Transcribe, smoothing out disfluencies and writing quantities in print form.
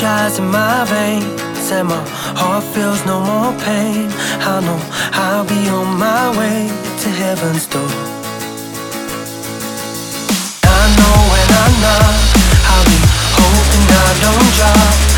energized in my veins, and my heart feels no more pain. I know I'll be on my way to heaven's door. I know when I knock, I'll be hoping I don't drop.